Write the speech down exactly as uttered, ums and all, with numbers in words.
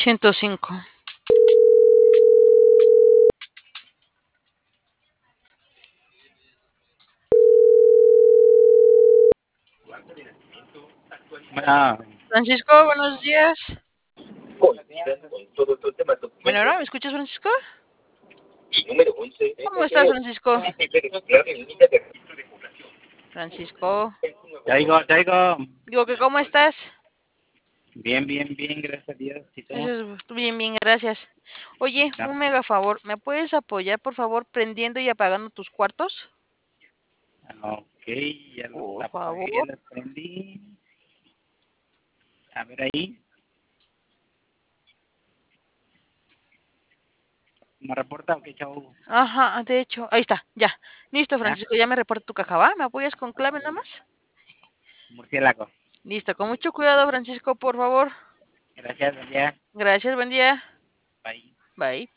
ciento cinco. Ah, Francisco, buenos días. Bueno, ¿ahora me escuchas, Francisco? ¿Cómo estás, Francisco? Francisco. te oigo, te oigo. Digo que ¿cómo estás? Bien, bien, bien, gracias a Dios. ¿Y tú? Eso es bien, bien, gracias. Oye, No. un mega favor, ¿me puedes apoyar, por favor, prendiendo y apagando tus cuartos? Ok, ya los Por apagué, ya favor. los prendí. A ver ahí. ¿Me reporta o qué chavo? Ajá, de hecho, ahí está, ya. Listo, Ya, Francisco, ya me reporta tu caja, ¿va? ¿Me apoyas con clave nada más? murciélago. Listo, con mucho cuidado, Francisco, por favor. Gracias, buen día. Gracias, buen día. Bye. Bye.